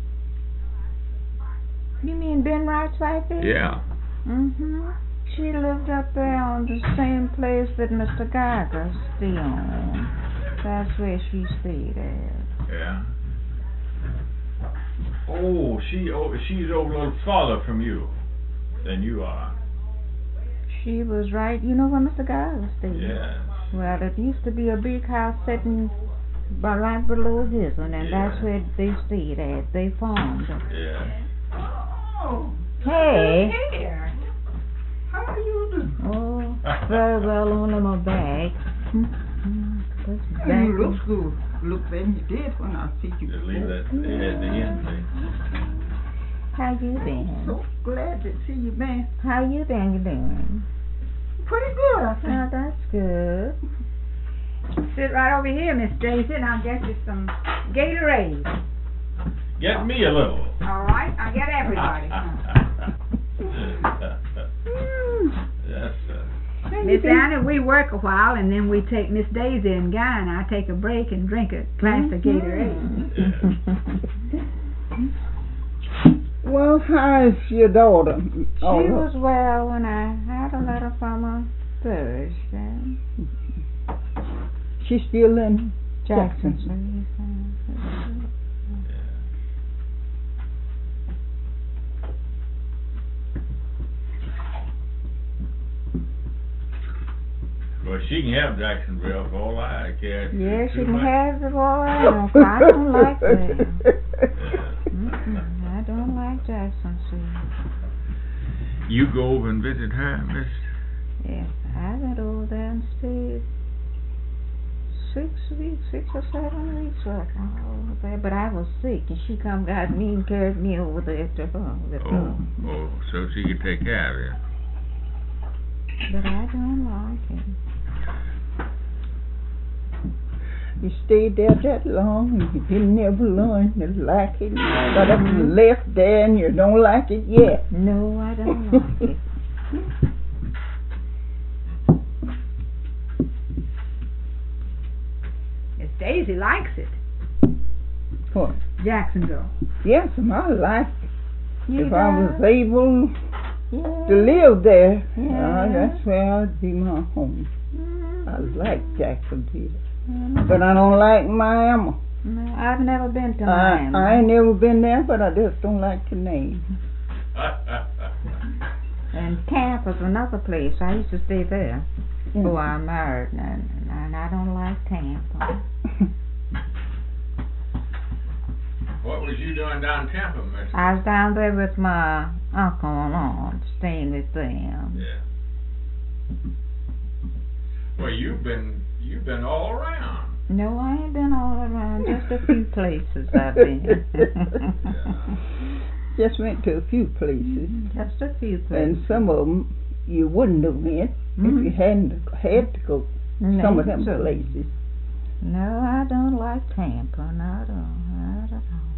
you mean Ben Wright's wife is? Yeah. Mm-hmm. She lived up there on the same place that Mister Geiger stayed on. That's where she stayed at. Yeah. Oh, she oh, she's over a little farther from you than you are. She was right. You know where Mister Geiger stayed? Yes. Well, it used to be a big house sitting by right below his one, and Yeah. that's where they stayed at. They farmed. Yeah. Oh, Hey. here. How are you doing? Oh, very well on my back. That's You back. look good. Look better than you did when I see you. Just leave that there at the end, please. How you been? So glad to see you, man. How you been doing? Pretty good, I think. Oh, that's good. Sit right over here, Miss Daisy, and I'll get you some Gatorade. Get me a little. All right, I'll get everybody Yes, sir. some. Miss Anna, we work a while, and then we take Miss Daisy and Guy and I take a break and drink a glass of Gatorade. Well, how's your daughter? She was well when I had a letter from her Thursday. She's still in Jackson. Jackson. Well, she can have Jacksonville for all I care. Yeah, she Too can much. have it all I know, but I don't like them. Yeah. Mm-mm, I don't like Jackson City. You go over and visit her, Miss. Yeah, I went over there and stayed six weeks, six or seven weeks working over there. But I was sick, and she come got me and carried me over there to her. with Oh, her. oh, so she could take care of you. But I don't like it. You stayed there that long and you didn't ever learn to like it. But if you left there and you don't like it yet. No, I don't like it. Miss Daisy likes it, What? Jacksonville. Yes, I like it. You If I was does? able Yeah. to live there, Yeah. uh, that's where I'd be my home. Mm. I like Jacksonville. Mm. But I don't like Miami. No, I've never been to I, Miami. I ain't never been there, but I just don't like the name. And Tampa's another place. I used to stay there Mm. before I married, and, and I don't like Tampa. What was you doing down in Tampa, Miss? I was down there with my uncle and aunt, staying with them. Yeah. Well, you've been you've been all around. No, I ain't been all around, just a few places I've been. Just went to a few places, Just a few places. and some of them you wouldn't have went Mhm. if you hadn't had to go No, some of them so- places. No, I don't like Tampa, not at all, not at all.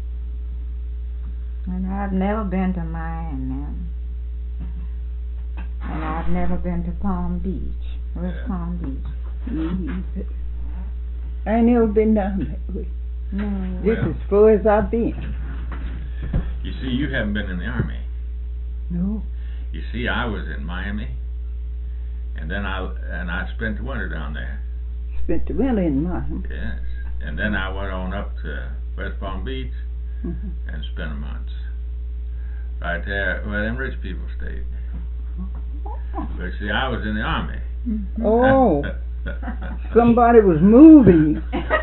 And I've never been to Miami. And I've never been to Palm Beach, West Yeah. Palm Beach. Mhm. I ain't never been down that way. No. This Well. as far as I've been. You see, you haven't been in the Army. No. You see, I was in Miami, and then I and I spent the winter down there. Spent the winter in Miami. Yes, and then I went on up to West Palm Beach Mhm. and spent a month right there where them rich people stayed. But see, I was in the Army. Mhm. Oh, somebody was moving.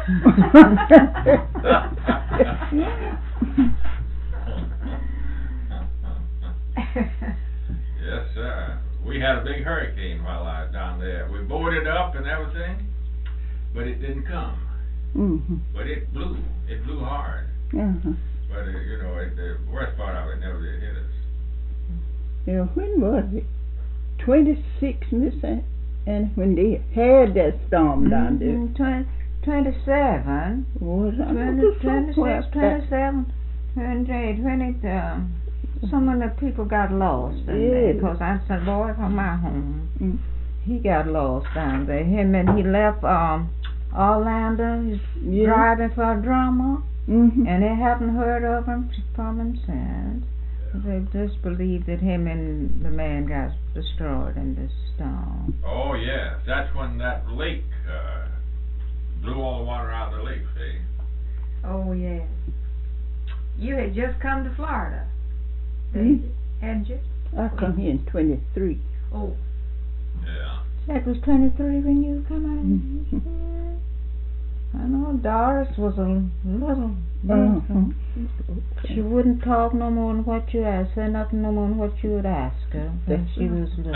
Yes, sir. We had a big hurricane while I was down there. We boarded up and everything, but it didn't come. Mhm. But it blew. It blew hard. Uh-huh. But, uh, you know, it, the worst part of it never did hit us. Yeah, when was it? Twenty-six, Miss Ann? And when they had that storm down there. Mhm, twen- twenty-seven, Was I twenty, was somewhere twenty-six, back- twenty-seven, twenty-eight, twenty, um, some of the people got lost in there, Yeah. because I said, boy, from my home, Mm. he got lost down there. Him and he left, um, Orlando, he's Yeah. driving for a drummer, Mhm. and they haven't heard of him from him since. They just believe that him and the man got destroyed in this storm. Oh, yes, that's when that lake, uh, blew all the water out of the lake, see? Oh, yes. You had just come to Florida, Hmm? hadn't you? I come here in twenty-three. Oh, Yeah. That was twenty-three when you come out. Mhm. I know Doris was a little, Uh-huh. little. She wouldn't talk no more than what you asked her, nothing no more than what you would ask her when That's she right. was little.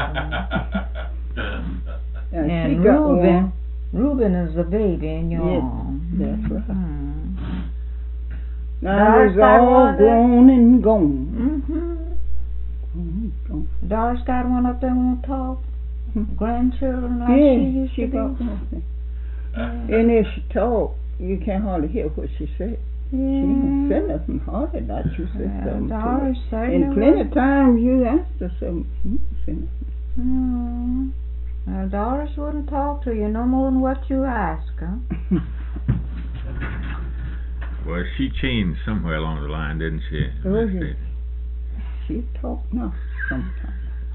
And, And she got Reuben, one. Reuben is the baby in your Yes, arm. that's right. Mm. Now Doris it's got all one there? grown and gone. Mm-hmm. Mhm, gone. Doris got one up there won't talk. Hmm. Grandchildren like Yeah, she used she to got be. one. And if she talk, you can't hardly hear what she said. She don't say Yeah. nothing hardly like you said Yeah, something to her. Doris certainly And plenty was. of times you asked her something. She didn't say nothing. Mm. Now, Doris wouldn't talk to you no more than what you ask her. Well, she changed somewhere along the line, didn't she? Oh, Miss yeah. Daisy? She talk now sometimes.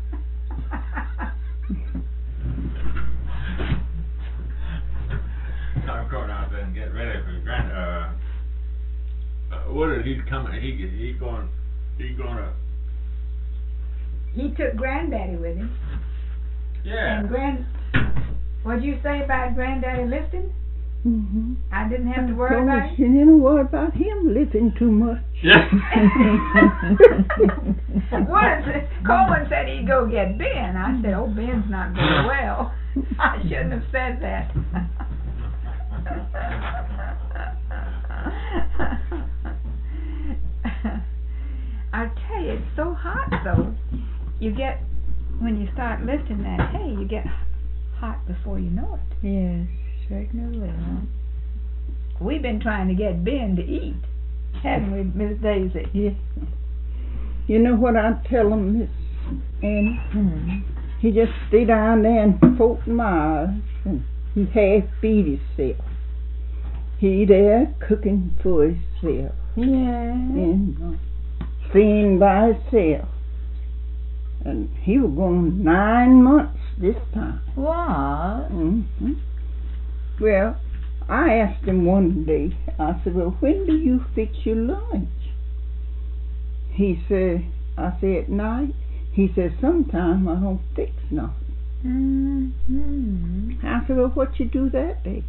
I'm going out there and get ready for grand, uh, uh, Woodard, he's coming, he, he going, he gonna, he took Granddaddy with him. yeah. And Grand, what'd you say about Granddaddy lifting? Mm-hmm. I didn't have to worry about it? She didn't worry about him living too much. Yeah. What? Coleman said he'd go get Ben. I said, oh, Ben's not very well. I shouldn't have said that. I tell you, it's so hot though. You get, when you start lifting that hay, you get hot before you know it. Yes, certainly will. We've been trying to get Ben to eat, haven't we, Miss Daisy? Yes. You know what I tell him, Miss Annie? Hmm. He just stay down there in Fort Myers and he half feed himself. He there cooking for himself Yeah. and uh, staying by himself. And he was gone nine months this time. What? Mm-hmm. Well, I asked him one day, I said, well, when do you fix your lunch? He said, I said, at night. He said, sometime I don't fix nothing. Mm-hmm. I said, well, what you do that day?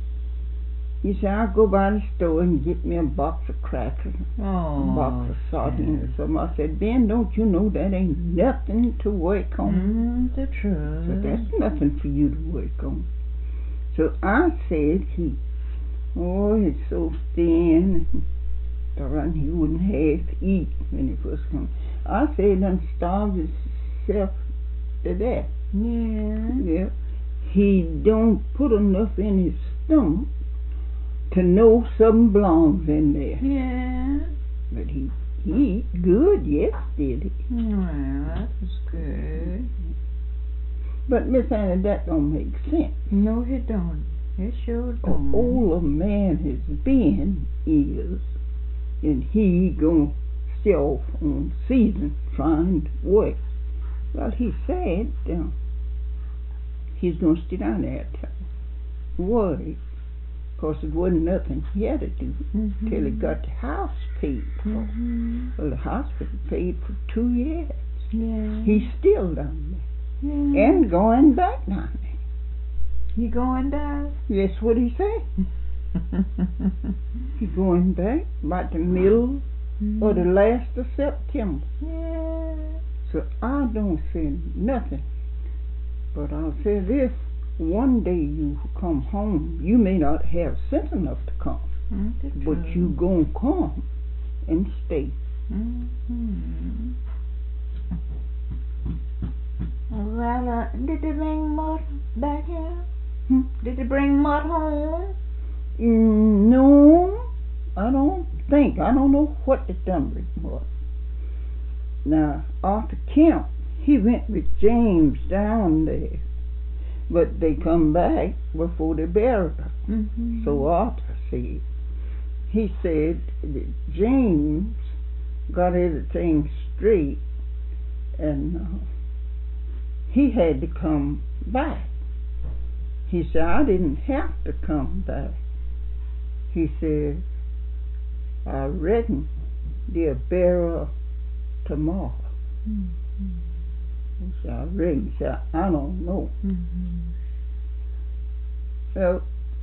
He said, I'll go by the store and get me a box of crackers, Oh. a box of sardines or something. I said, Ben, don't you know that ain't nothing to work on? Mm, the truth. So that's nothing for you to work on. So I said, he, oh, he's so thin. Darn, he wouldn't have to eat when he first come. I said, he done starved himself to death. Yeah. Yeah. He don't put enough in his stomach to know something belongs in there. Yeah. But he, he eat good, yes, did he? Well, that was good. But Miss Annie, that don't make sense. No, it don't. It sure An don't. older man has been is, and he gonna stay off on season trying to work. Well, he said uh, he's gonna stay down there till work, cause it wasn't nothing he had to do Mm-hmm. till he got the house paid for. Mm-hmm. Well, the hospital paid for two years. Yeah. He's still down there yeah. and going back down there. You going down? That's what he said. He's going back about the middle or the last of September. Yeah. So I don't say nothing. But I'll say this, one day you come home, you may not have sense enough to come, Mm, the but truth. you gonna come and stay. Mm-hmm. Well, uh, did they bring Mud back here? Hmm? Did they bring Mud home? Mm, no, I don't think. I don't know what the number was. Now, Arthur Kemp, he went with James down there, but they come back before they buried her. Mm-hmm. So Arthur said, he said that James got everything straight, and uh, he had to come back. He said, I didn't have to come back. He said, I reckon they'll bury her tomorrow. Mm-hmm. He said, I reckon. He said, I don't know. Mm-hmm. So,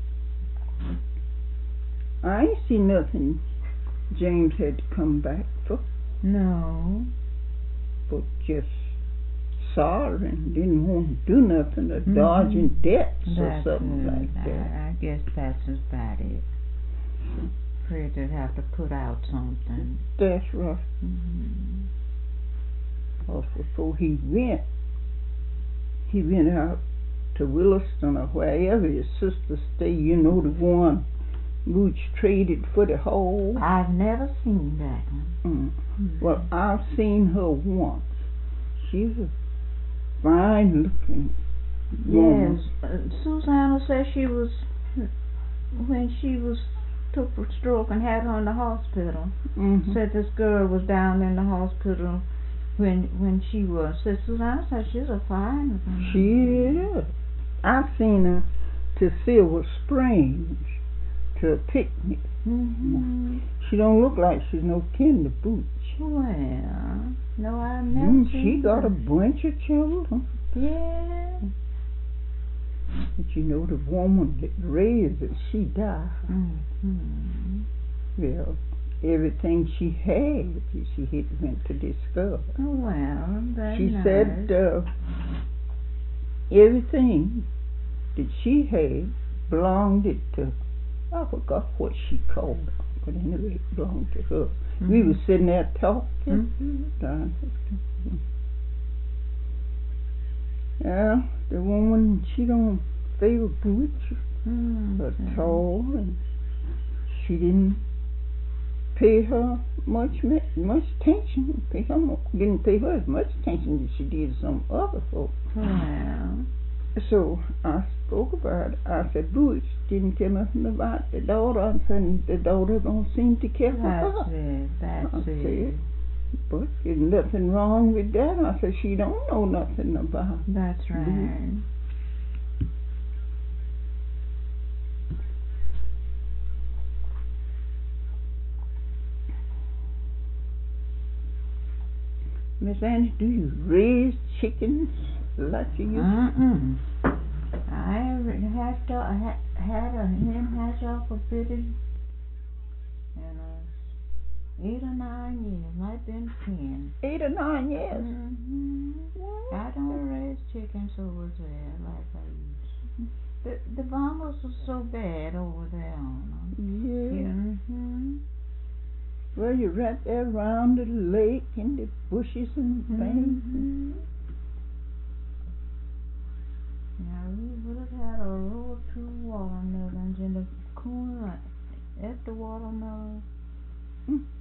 I ain't seen nothing James had to come back for, No. but just sorry and didn't want to do nothing or Mhm. dodging debts or That's something it. like that. I, I guess that's about it. Afraid they'd have to put out something. That's right. Mm-hmm. Because before he went, he went out to Williston or wherever his sister stayed, you know, the one Mooch traded for the hole. I've never seen that one. Mm. Mm-hmm. Well, I've seen her once. She's a fine looking woman. Yes, uh, Susanna said she was, when she was took a stroke and had her in the hospital. Mm-hmm. Said this girl was down in the hospital when when she was. Said Susanna said she's a fine looking. She is. I've seen her to Silver Springs to a picnic. Mm-hmm. She don't look like she's no kin to Booch. Well, no, I've never Mm, seen she got her. a bunch of children. Yeah. But you know, the woman that raised it, she died. Mm-hmm. Well, everything she had, she had went to discover. Oh, well, that's She nice. said uh, everything that she had belonged it to, I forgot what she called her, but anyway, it belonged to her. Mm-hmm. We were sitting there talking. Mm-hmm. Uh, Yeah, the woman, she don't favor Butch Mm-hmm. at all, and she didn't pay her much much attention. Pay her mo- didn't pay her as much attention as she did some other folks. Well. So I spoke about it. I said, Butch didn't tell nothing about the daughter. I said, the daughter don't seem to care for That's her. it, that's I it. said, but there's nothing wrong with that. I said, she don't know nothing about it. That's right. Miss Annie, do you raise chickens like you used Mm-mm. I re- hatched off, ha- had a hen hatch off a bitty and uh, eight or nine years, might been ten. to? Eight or nine years. Mm-hmm. What? I don't raise chickens over there like I used to. The, the vomits are so bad over there on them. Yeah. Mm-hmm. Well, you're right there around the lake and the bushes and things. Mm-hmm. Now we would have had a row of two watermelons in the corner at the watermelon Mm.